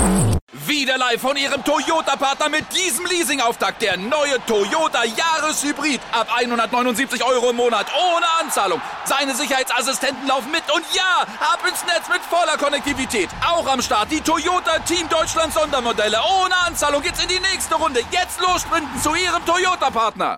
Wieder live von Ihrem Toyota-Partner mit diesem Leasing-Auftakt. Der neue Toyota Jahreshybrid. Ab 179 € im Monat. Ohne Anzahlung. Seine Sicherheitsassistenten laufen mit. Und ja, ab ins Netz mit voller Konnektivität. Auch am Start die Toyota Team Deutschland Sondermodelle. Ohne Anzahlung geht's in die nächste Runde. Jetzt los sprinten zu Ihrem Toyota-Partner.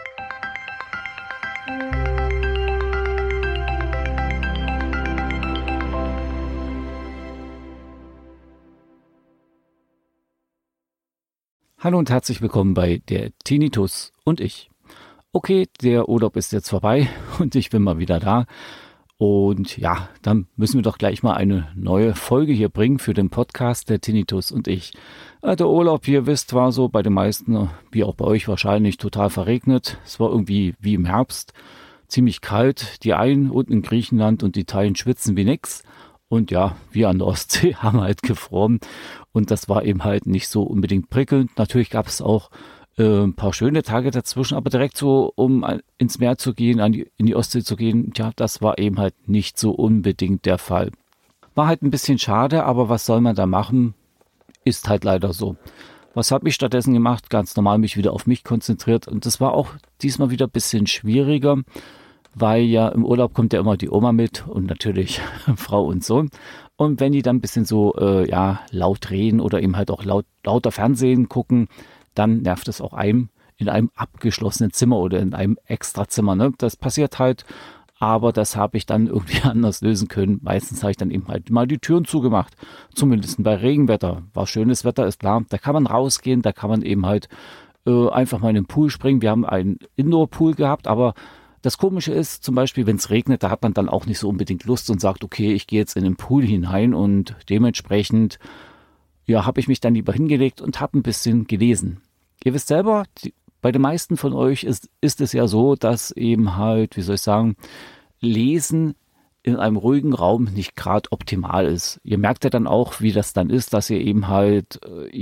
Hallo und herzlich willkommen bei der Tinnitus und ich. Okay, der Urlaub ist jetzt vorbei und ich bin mal wieder da. Und ja, dann müssen wir doch gleich mal eine neue Folge hier bringen für den Podcast der Tinnitus und ich. Der Urlaub, wie ihr wisst, war so bei den meisten, wie auch bei euch wahrscheinlich, total verregnet. Es war irgendwie wie im Herbst, ziemlich kalt. Die einen unten in Griechenland und die Teilen schwitzen wie nix. Und ja, wir an der Ostsee haben halt gefroren und das war eben halt nicht so unbedingt prickelnd. Natürlich gab es auch ein paar schöne Tage dazwischen, aber direkt so, um ins Meer zu gehen, in die Ostsee zu gehen, ja, das war eben halt nicht so unbedingt der Fall. War halt ein bisschen schade, aber was soll man da machen? Ist halt leider so. Was habe ich stattdessen gemacht? Ganz normal mich wieder auf mich konzentriert und das war auch diesmal wieder ein bisschen schwieriger, weil ja im Urlaub kommt ja immer die Oma mit und natürlich Frau und Sohn. Und wenn die dann ein bisschen so laut reden oder eben halt auch lauter Fernsehen gucken, dann nervt es auch einem in einem abgeschlossenen Zimmer oder in einem Extrazimmer. Ne? Das passiert halt, aber das habe ich dann irgendwie anders lösen können. Meistens habe ich dann eben halt mal die Türen zugemacht, zumindest bei Regenwetter. War schönes Wetter, ist klar, da kann man rausgehen, da kann man eben halt einfach mal in den Pool springen. Wir haben einen Indoor-Pool gehabt, aber das Komische ist, zum Beispiel, wenn es regnet, da hat man dann auch nicht so unbedingt Lust und sagt, okay, ich gehe jetzt in den Pool hinein und dementsprechend, ja, habe ich mich dann lieber hingelegt und habe ein bisschen gelesen. Ihr wisst selber, bei den meisten von euch ist es ja so, dass eben halt, wie soll ich sagen, Lesen in einem ruhigen Raum nicht gerade optimal ist. Ihr merkt ja dann auch, wie das dann ist, dass ihr eben halt,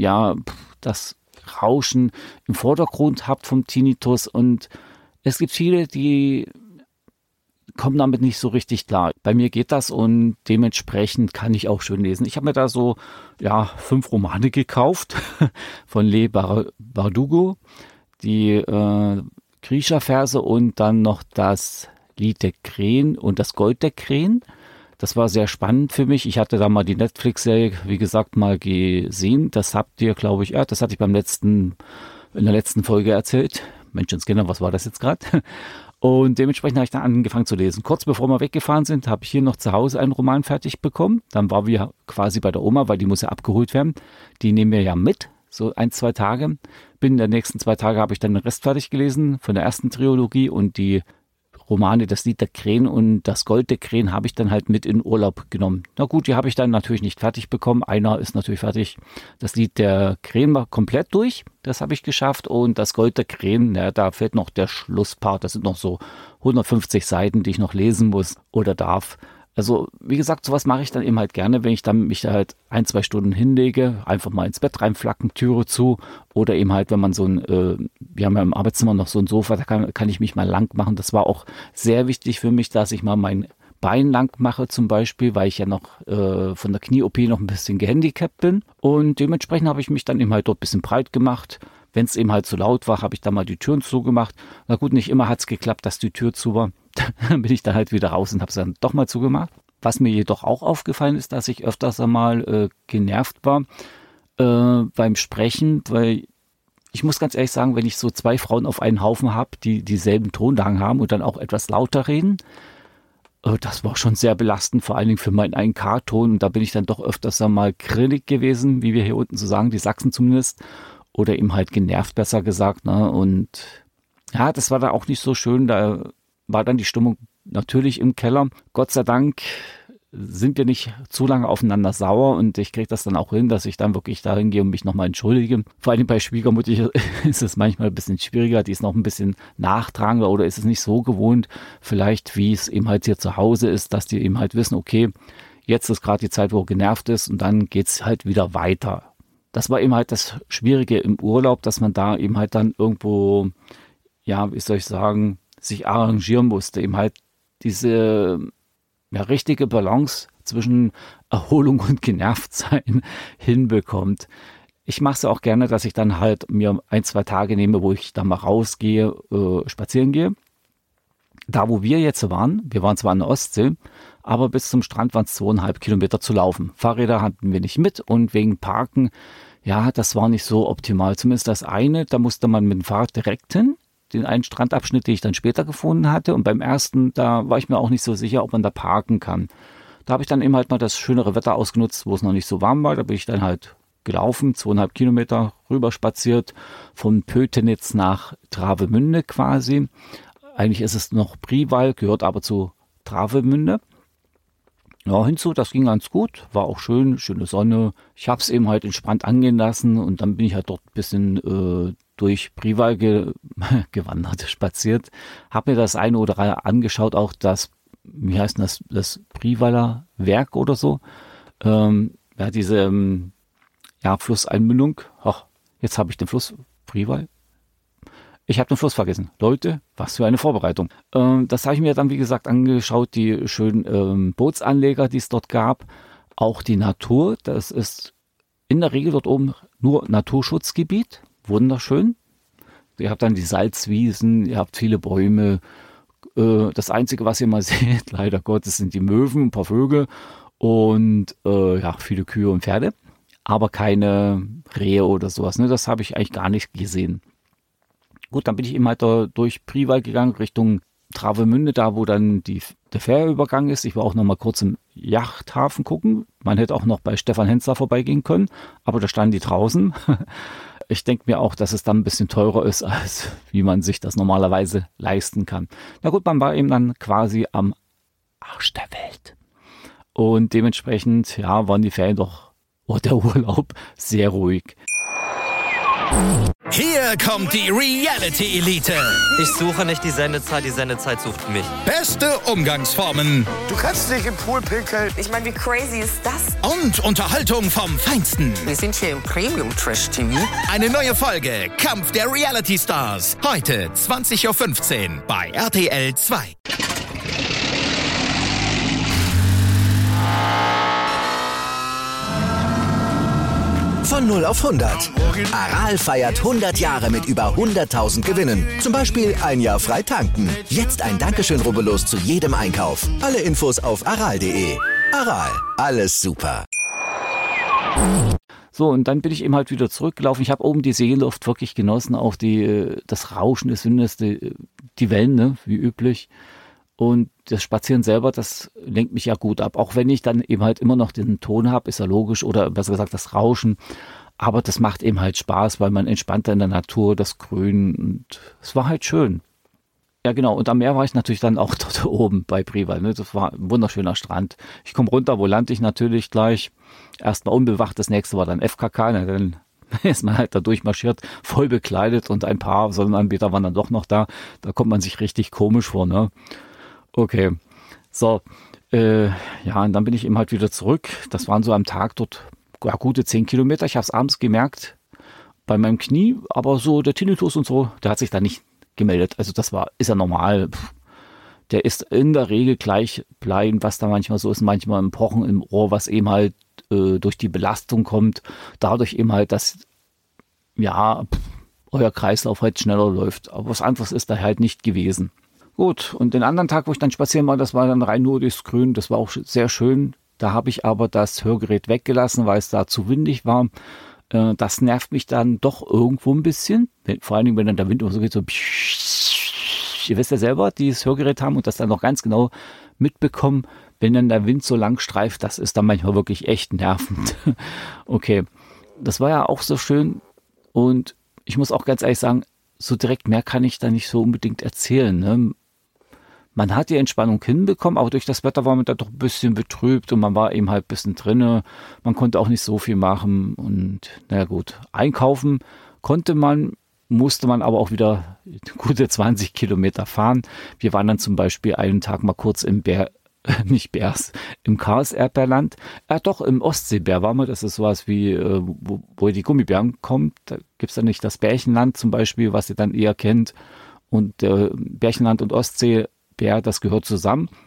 das Rauschen im Vordergrund habt vom Tinnitus und es gibt viele, die kommen damit nicht so richtig klar. Bei mir geht das und dementsprechend kann ich auch schön lesen. Ich habe mir da so 5 Romane gekauft von Le Bardugo, die Grisha-Verse und dann noch das Lied der Krähen und das Gold der Krähen. Das war sehr spannend für mich. Ich hatte da mal die Netflix-Serie, wie gesagt, mal gesehen. Das habt ihr, glaube ich, das hatte ich in der letzten Folge erzählt. Menschenskinder, was war das jetzt gerade? Und dementsprechend habe ich dann angefangen zu lesen. Kurz bevor wir weggefahren sind, habe ich hier noch zu Hause einen Roman fertig bekommen. Dann waren wir quasi bei der Oma, weil die muss ja abgeholt werden. Die nehmen wir ja mit, so 1-2 Tage. Binnen der nächsten 2 Tage habe ich dann den Rest fertig gelesen von der ersten Trilogie und die Romane, das Lied der Krähen und das Gold der Krähen habe ich dann halt mit in Urlaub genommen. Na gut, die habe ich dann natürlich nicht fertig bekommen. Einer ist natürlich fertig. Das Lied der Krähen war komplett durch. Das habe ich geschafft. Und das Gold der Krähen, da fehlt noch der Schlusspart. Das sind noch so 150 Seiten, die ich noch lesen muss oder darf. Also, wie gesagt, sowas mache ich dann eben halt gerne, wenn ich dann mich da halt 1-2 Stunden hinlege, einfach mal ins Bett reinflacken, Türe zu oder eben halt, wenn man so wir haben ja im Arbeitszimmer noch so ein Sofa, da kann ich mich mal lang machen. Das war auch sehr wichtig für mich, dass ich mal mein Bein lang mache zum Beispiel, weil ich ja noch von der Knie-OP noch ein bisschen gehandicapt bin und dementsprechend habe ich mich dann eben halt dort ein bisschen breit gemacht. Wenn es eben halt zu laut war, habe ich da mal die Türen zugemacht. Na gut, nicht immer hat es geklappt, dass die Tür zu war. Dann bin ich da halt wieder raus und habe es dann doch mal zugemacht. Was mir jedoch auch aufgefallen ist, dass ich öfters einmal genervt war beim Sprechen, weil ich muss ganz ehrlich sagen, wenn ich so 2 Frauen auf einen Haufen habe, die dieselben Tonlagen haben und dann auch etwas lauter reden, das war schon sehr belastend, vor allen Dingen für meinen 1K-Ton. Und da bin ich dann doch öfters einmal grillig gewesen, wie wir hier unten so sagen, die Sachsen zumindest. Oder eben halt genervt, besser gesagt. Ne? Und ja, das war da auch nicht so schön. Da war dann die Stimmung natürlich im Keller. Gott sei Dank sind wir nicht zu lange aufeinander sauer und ich kriege das dann auch hin, dass ich dann wirklich dahin gehe und mich nochmal entschuldige. Vor allem bei Schwiegermutter ist es manchmal ein bisschen schwieriger, die ist noch ein bisschen nachtragender oder ist es nicht so gewohnt, vielleicht wie es eben halt hier zu Hause ist, dass die eben halt wissen, okay, jetzt ist gerade die Zeit, wo er genervt ist und dann geht's halt wieder weiter. Das war eben halt das Schwierige im Urlaub, dass man da eben halt dann irgendwo, ja, wie soll ich sagen, sich arrangieren musste, eben halt diese richtige Balance zwischen Erholung und Genervtsein hinbekommt. Ich mache es auch gerne, dass ich dann halt mir 1-2 Tage nehme, wo ich dann mal rausgehe, spazieren gehe. Da, wo wir jetzt waren, wir waren zwar an der Ostsee, aber bis zum Strand waren es 2,5 Kilometer zu laufen. Fahrräder hatten wir nicht mit und wegen Parken, ja, das war nicht so optimal. Zumindest das eine, da musste man mit dem Fahrrad direkt hin, den einen Strandabschnitt, den ich dann später gefunden hatte. Und beim ersten, da war ich mir auch nicht so sicher, ob man da parken kann. Da habe ich dann eben halt mal das schönere Wetter ausgenutzt, wo es noch nicht so warm war. Da bin ich dann halt gelaufen, 2,5 Kilometer rüber spaziert, von Pötenitz nach Travemünde quasi. Eigentlich ist es noch Priwall, gehört aber zu Travemünde. Ja, hinzu, das ging ganz gut, war auch schön, schöne Sonne. Ich habe es eben halt entspannt angehen lassen und dann bin ich halt dort ein bisschen durch Priwall gewandert, spaziert. Habe mir das eine oder andere angeschaut, auch das, wie heißt das Priwaller Werk oder so. Ja, diese Flusseinmündung. Ach, jetzt habe ich den Fluss Priwall. Ich habe den Fluss vergessen. Leute, was für eine Vorbereitung. Das habe ich mir dann, wie gesagt, angeschaut, die schönen Bootsanleger, die es dort gab. Auch die Natur, das ist in der Regel dort oben nur Naturschutzgebiet. Wunderschön. Ihr habt dann die Salzwiesen, ihr habt viele Bäume. Das Einzige, was ihr mal seht, leider Gottes, sind die Möwen, ein paar Vögel und viele Kühe und Pferde. Aber keine Rehe oder sowas. Ne? Das habe ich eigentlich gar nicht gesehen. Gut, dann bin ich eben halt da durch Priwall gegangen, Richtung Travemünde, da wo dann der Fährübergang ist. Ich war auch noch mal kurz im Yachthafen gucken. Man hätte auch noch bei Stefan Hensler vorbeigehen können, aber da standen die draußen. Ich denke mir auch, dass es dann ein bisschen teurer ist, als wie man sich das normalerweise leisten kann. Na gut, man war eben dann quasi am Arsch der Welt. Und dementsprechend, ja, waren die Ferien doch, der Urlaub, sehr ruhig. Hier kommt die Reality-Elite. Ich suche nicht die Sendezeit sucht mich. Beste Umgangsformen. Du kannst nicht im Pool pinkeln. Ich meine, wie crazy ist das? Und Unterhaltung vom Feinsten. Wir sind hier im Premium-Trash-TV. Eine neue Folge Kampf der Reality-Stars. Heute 20.15 Uhr bei RTL 2. Von 0 auf 100. Aral feiert 100 Jahre mit über 100.000 Gewinnen. Zum Beispiel ein Jahr frei tanken. Jetzt ein Dankeschön, rubbellos zu jedem Einkauf. Alle Infos auf aral.de. Aral, alles super. So, und dann bin ich eben halt wieder zurückgelaufen. Ich habe oben die Seeluft wirklich genossen, auch das Rauschen des Windes, die Wellen, ne, wie üblich. Und das Spazieren selber, das lenkt mich ja gut ab. Auch wenn ich dann eben halt immer noch den Ton habe, ist ja logisch, oder besser gesagt das Rauschen. Aber das macht eben halt Spaß, weil man entspannter in der Natur, das Grün, und es war halt schön. Ja genau, und am Meer war ich natürlich dann auch dort oben bei Priwall. Ne? Das war ein wunderschöner Strand. Ich komme runter, wo lande ich natürlich gleich? Erstmal unbewacht, das nächste war dann FKK. Na, dann ist man halt da durchmarschiert, voll bekleidet, und ein paar Sonnenanbeter waren dann doch noch da. Da kommt man sich richtig komisch vor, ne? Okay, so, und dann bin ich eben halt wieder zurück. Das waren so am Tag dort gute 10 Kilometer. Ich habe es abends gemerkt bei meinem Knie, aber so der Tinnitus und so, der hat sich da nicht gemeldet. Also ist ja normal. Der ist in der Regel gleich bleiben, was da manchmal so ist, manchmal ein Pochen im Ohr, was eben halt durch die Belastung kommt. Dadurch eben halt, dass euer Kreislauf halt schneller läuft. Aber was anderes ist da halt nicht gewesen. Gut, und den anderen Tag, wo ich dann spazieren war, das war dann rein nur durchs Grün, das war auch sehr schön. Da habe ich aber das Hörgerät weggelassen, weil es da zu windig war. Das nervt mich dann doch irgendwo ein bisschen, vor allen Dingen, wenn dann der Wind immer so geht, so ihr wisst ja selber, die das Hörgerät haben und das dann noch ganz genau mitbekommen, wenn dann der Wind so lang streift, das ist dann manchmal wirklich echt nervend. Okay, das war ja auch so schön, und ich muss auch ganz ehrlich sagen, so direkt mehr kann ich da nicht so unbedingt erzählen, ne? Man hat die Entspannung hinbekommen, aber durch das Wetter war man da doch ein bisschen betrübt und man war eben halt ein bisschen drinne. Man konnte auch nicht so viel machen und naja gut, einkaufen konnte man, musste man aber auch wieder gute 20 Kilometer fahren. Wir waren dann zum Beispiel einen Tag mal kurz im im Karls-Erdbeerland. Doch, im Ostseebär waren wir, das ist sowas wie, wo die Gummibären kommen. Da gibt es dann nicht das Bärchenland zum Beispiel, was ihr dann eher kennt. Und Bärchenland und Ostseebär, das gehört zusammen.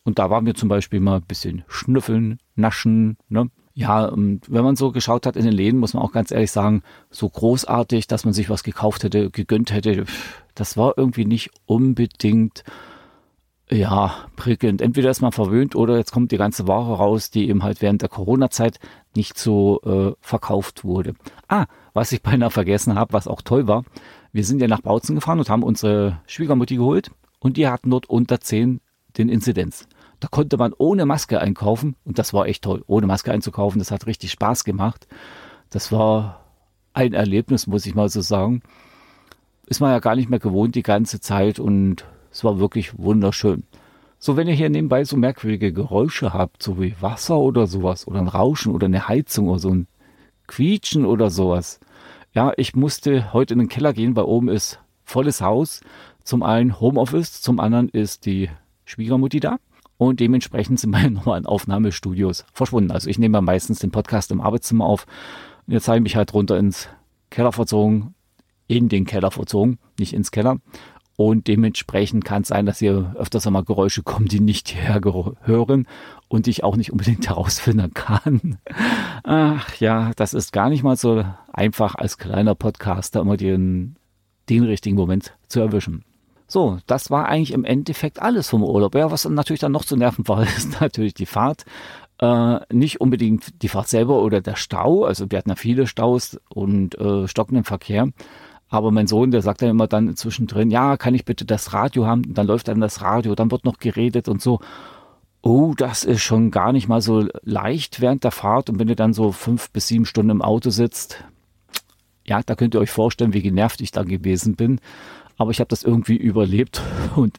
Und da waren wir zum Beispiel mal ein bisschen schnüffeln, naschen, ne? Ja, und wenn man so geschaut hat in den Läden, muss man auch ganz ehrlich sagen, so großartig, dass man sich was gekauft hätte, gegönnt hätte, das war irgendwie nicht unbedingt, ja, prickelnd. Entweder ist man verwöhnt oder jetzt kommt die ganze Ware raus, die eben halt während der Corona-Zeit nicht so verkauft wurde. Was ich beinahe vergessen habe, was auch toll war, wir sind ja nach Bautzen gefahren und haben unsere Schwiegermutti geholt und die hatten dort unter 10 den Inzidenz. Da konnte man ohne Maske einkaufen und das war echt toll, ohne Maske einzukaufen. Das hat richtig Spaß gemacht. Das war ein Erlebnis, muss ich mal so sagen. Ist man ja gar nicht mehr gewohnt die ganze Zeit und es war wirklich wunderschön. So, wenn ihr hier nebenbei so merkwürdige Geräusche habt, so wie Wasser oder sowas oder ein Rauschen oder eine Heizung oder so ein Quietschen oder sowas. Ja, ich musste heute in den Keller gehen, weil oben ist volles Haus. Zum einen Homeoffice, zum anderen ist die Schwiegermutti da. Und dementsprechend sind meine normalen Aufnahmestudios verschwunden. Also ich nehme ja meistens den Podcast im Arbeitszimmer auf. Und jetzt habe ich mich halt runter ins Keller verzogen, in den Keller verzogen, nicht ins Keller. Und dementsprechend kann es sein, dass hier öfters einmal Geräusche kommen, die nicht hierher hören und die ich auch nicht unbedingt herausfinden kann. Ach ja, das ist gar nicht mal so einfach als kleiner Podcaster immer den richtigen Moment zu erwischen. So, das war eigentlich im Endeffekt alles vom Urlaub. Ja, was natürlich dann noch zu nerven war, ist natürlich die Fahrt. Nicht unbedingt die Fahrt selber oder der Stau. Also wir hatten ja viele Staus und stockenden Verkehr. Aber mein Sohn, der sagt dann immer dann zwischendrin, ja, kann ich bitte das Radio haben? Und dann läuft dann das Radio, dann wird noch geredet und so. Oh, das ist schon gar nicht mal so leicht während der Fahrt. Und wenn ihr dann so 5 bis 7 Stunden im Auto sitzt, ja, da könnt ihr euch vorstellen, wie genervt ich da gewesen bin. Aber ich habe das irgendwie überlebt und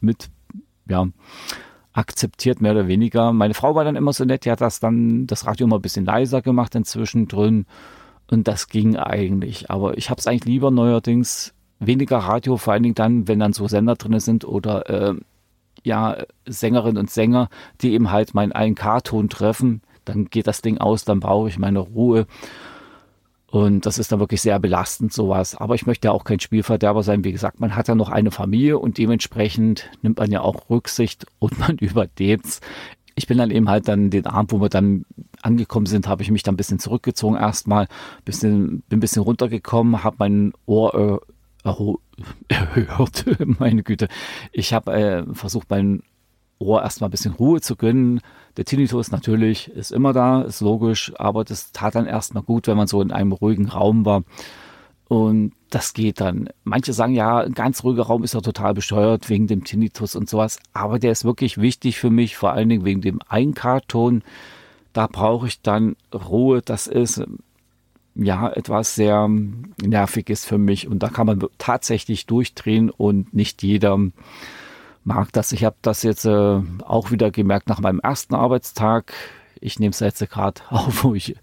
akzeptiert, mehr oder weniger. Meine Frau war dann immer so nett, die hat das Radio immer ein bisschen leiser gemacht inzwischen drin. Und das ging eigentlich. Aber ich habe es eigentlich lieber neuerdings weniger Radio, vor allen Dingen dann, wenn dann so Sender drin sind oder Sängerinnen und Sänger, die eben halt meinen 1K-Ton treffen. Dann geht das Ding aus, dann brauche ich meine Ruhe. Und das ist dann wirklich sehr belastend, sowas. Aber ich möchte ja auch kein Spielverderber sein. Wie gesagt, man hat ja noch eine Familie und dementsprechend nimmt man ja auch Rücksicht und man überlebt. Ich bin dann eben halt dann den Abend, wo wir dann angekommen sind, habe ich mich dann ein bisschen zurückgezogen erstmal, bin ein bisschen runtergekommen, habe mein Ohr erhört, meine Güte. Ich habe versucht, mein Ohr erstmal ein bisschen Ruhe zu gönnen. Der Tinnitus natürlich ist immer da, ist logisch, aber das tat dann erstmal gut, wenn man so in einem ruhigen Raum war. Und das geht dann. Manche sagen, ja, ein ganz ruhiger Raum ist ja total bescheuert wegen dem Tinnitus und sowas. Aber der ist wirklich wichtig für mich, vor allen Dingen wegen dem 1K-Ton. Da brauche ich dann Ruhe. Das ist etwas sehr Nerviges für mich. Und da kann man tatsächlich durchdrehen und nicht jeder mag das. Ich habe das jetzt auch wieder gemerkt nach meinem ersten Arbeitstag. Ich nehme es jetzt gerade auf, wo ich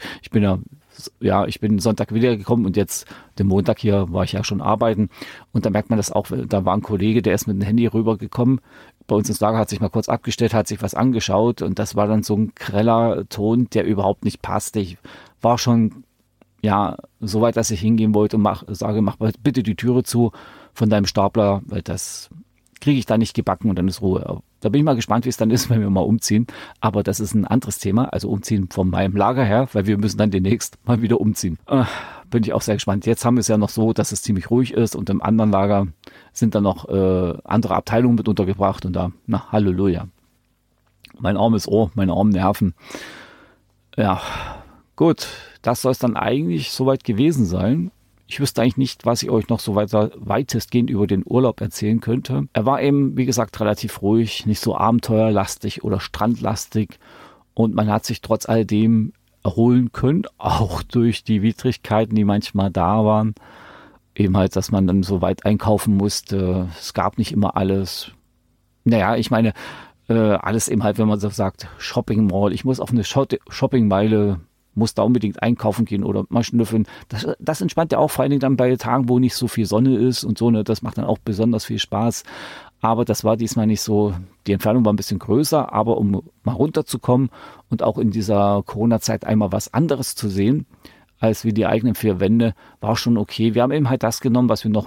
bin Sonntag wiedergekommen und jetzt den Montag hier war ich ja schon arbeiten und da merkt man das auch, da war ein Kollege, der ist mit dem Handy rübergekommen, bei uns ins Lager, hat sich mal kurz abgestellt, hat sich was angeschaut und das war dann so ein greller Ton, der überhaupt nicht passte. Ich war schon so weit, dass ich hingehen wollte und sage, mach bitte die Türe zu von deinem Stapler, weil das kriege ich da nicht gebacken und dann ist Ruhe. Da bin ich mal gespannt, wie es dann ist, wenn wir mal umziehen. Aber das ist ein anderes Thema, also umziehen von meinem Lager her, weil wir müssen dann demnächst mal wieder umziehen. Bin ich auch sehr gespannt. Jetzt haben wir es ja noch so, dass es ziemlich ruhig ist und im anderen Lager sind dann noch andere Abteilungen mit untergebracht und da, Halleluja. Mein armes Ohr, meine armen Nerven. Ja, gut, das soll es dann eigentlich soweit gewesen sein. Ich wüsste eigentlich nicht, was ich euch noch so weitestgehend über den Urlaub erzählen könnte. Er war eben, wie gesagt, relativ ruhig, nicht so abenteuerlastig oder strandlastig. Und man hat sich trotz alledem erholen können, auch durch die Widrigkeiten, die manchmal da waren. Eben halt, dass man dann so weit einkaufen musste. Es gab nicht immer alles. Naja, ich meine, alles eben halt, wenn man so sagt, Shopping Mall. Ich muss auf eine Shoppingmeile, muss da unbedingt einkaufen gehen oder mal schnüffeln. Das entspannt ja auch vor allen Dingen dann bei Tagen, wo nicht so viel Sonne ist und so. Ne, das macht dann auch besonders viel Spaß. Aber das war diesmal nicht so. Die Entfernung war ein bisschen größer, aber um mal runterzukommen und auch in dieser Corona-Zeit einmal was anderes zu sehen, als wie die eigenen 4 Wände, war schon okay. Wir haben eben halt das genommen, was wir noch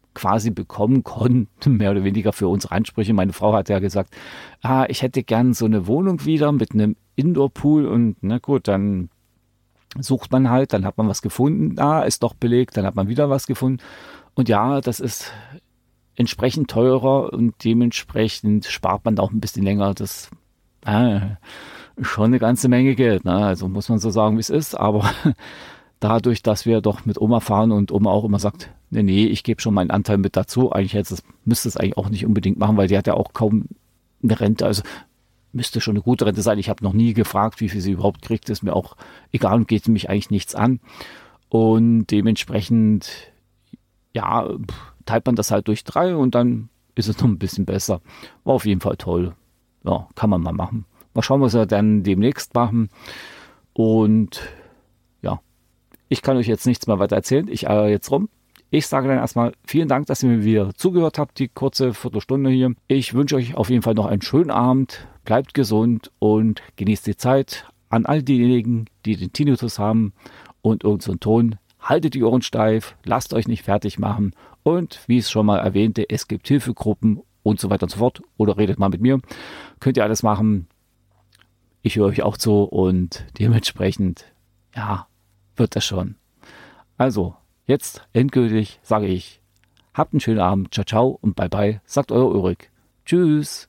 quasi bekommen konnten, mehr oder weniger für unsere Ansprüche. Meine Frau hat ja gesagt, ich hätte gern so eine Wohnung wieder mit einem Indoor-Pool und na gut, dann sucht man halt, dann hat man was gefunden, ist doch belegt, dann hat man wieder was gefunden und ja, das ist entsprechend teurer und dementsprechend spart man da auch ein bisschen länger. Das schon eine ganze Menge Geld, ne? Also muss man so sagen, wie es ist, aber dadurch, dass wir doch mit Oma fahren und Oma auch immer sagt, nee, ich gebe schon meinen Anteil mit dazu, müsste es eigentlich auch nicht unbedingt machen, weil die hat ja auch kaum eine Rente, also müsste schon eine gute Rente sein. Ich habe noch nie gefragt, wie viel sie überhaupt kriegt, ist mir auch egal und geht mich eigentlich nichts an. Und dementsprechend, ja, teilt man das halt durch 3 und dann ist es noch ein bisschen besser. War auf jeden Fall toll. Ja, kann man mal machen. Mal schauen, was wir dann demnächst machen. Und ja, ich kann euch jetzt nichts mehr weiter erzählen. Ich eier jetzt rum. Ich sage dann erstmal vielen Dank, dass ihr mir wieder zugehört habt, die kurze Viertelstunde hier. Ich wünsche euch auf jeden Fall noch einen schönen Abend. Bleibt gesund und genießt die Zeit. An all diejenigen, die den Tinnitus haben und irgendeinen Ton, haltet die Ohren steif, lasst euch nicht fertig machen. Und wie ich es schon mal erwähnte, es gibt Hilfegruppen und so weiter und so fort. Oder redet mal mit mir. Könnt ihr alles machen. Ich höre euch auch zu und dementsprechend, ja, wird das schon. Also, jetzt endgültig sage ich, habt einen schönen Abend, ciao, ciao und bye bye, sagt euer Ulrich. Tschüss.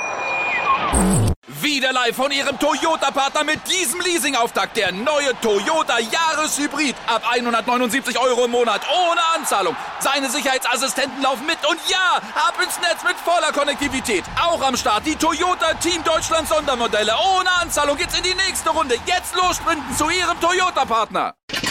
Wieder live von Ihrem Toyota-Partner mit diesem Leasing-Auftakt. Der neue Toyota Jahreshybrid. Ab 179 € im Monat. Ohne Anzahlung. Seine Sicherheitsassistenten laufen mit. Und ja, ab ins Netz mit voller Konnektivität. Auch am Start die Toyota Team Deutschland Sondermodelle. Ohne Anzahlung geht's in die nächste Runde. Jetzt los sprinten zu Ihrem Toyota-Partner.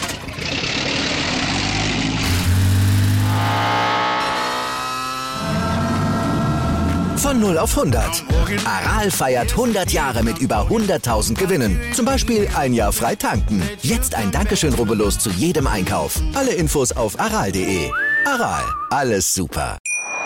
Von 0 auf 100. Aral feiert 100 Jahre mit über 100.000 Gewinnen. Zum Beispiel ein Jahr frei tanken. Jetzt ein Dankeschön, rubbellos zu jedem Einkauf. Alle Infos auf aral.de. Aral, alles super.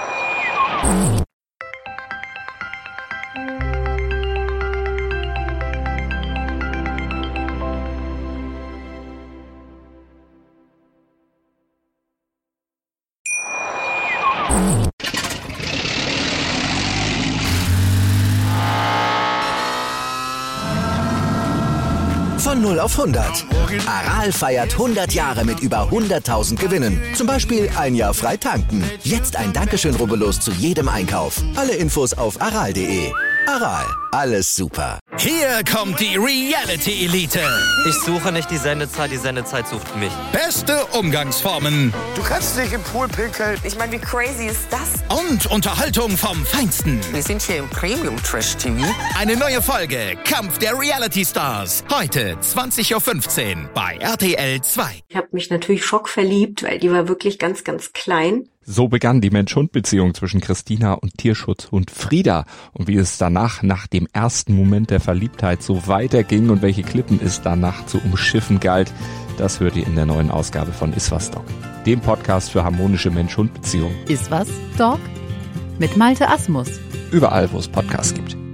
Von 0 auf 100. Aral feiert 100 Jahre mit über 100.000 Gewinnen. Zum Beispiel ein Jahr frei tanken. Jetzt ein Dankeschön, rubbellos zu jedem Einkauf. Alle Infos auf aral.de. Aral, alles super. Hier kommt die Reality Elite. Ich suche nicht die Sendezeit sucht mich. Beste Umgangsformen Du kannst nicht im Pool pinkeln. Ich meine, wie crazy ist das? und Unterhaltung vom Feinsten. Wir sind hier im Premium-Trash-TV. Eine neue Folge Kampf der Reality Stars. Heute 20.15 Uhr bei RTL 2. Ich habe mich natürlich schockverliebt, weil die war wirklich ganz, ganz klein. So begann die Mensch-Hund-Beziehung zwischen Christina und Tierschutzhund Frieda. Und wie es danach, nach dem ersten Moment der Verliebtheit, so weiterging und welche Klippen es danach zu umschiffen galt, das hört ihr in der neuen Ausgabe von Iswas Dog, dem Podcast für harmonische Mensch-Hund-Beziehungen. Iswas Dog? Mit Malte Asmus. Überall, wo es Podcasts gibt.